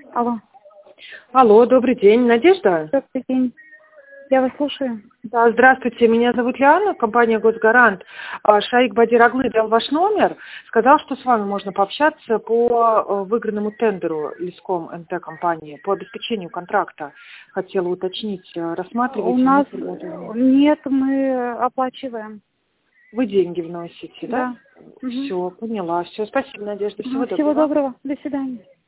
Алло. Алло, добрый день, Надежда? Добрый день. Я вас слушаю. Да, здравствуйте, меня зовут Лиана, компания «Госгарант». Шаик Бадир-Аглы дал ваш номер, сказал, что с вами можно пообщаться по выигранному тендеру Лиском НТ компании по обеспечению контракта. Хотела уточнить, рассматриваете? У нас нет, мы оплачиваем. Вы деньги вносите, да? Да. Все, поняла. Все, спасибо, Надежда. Всего доброго. Всего доброго. До свидания.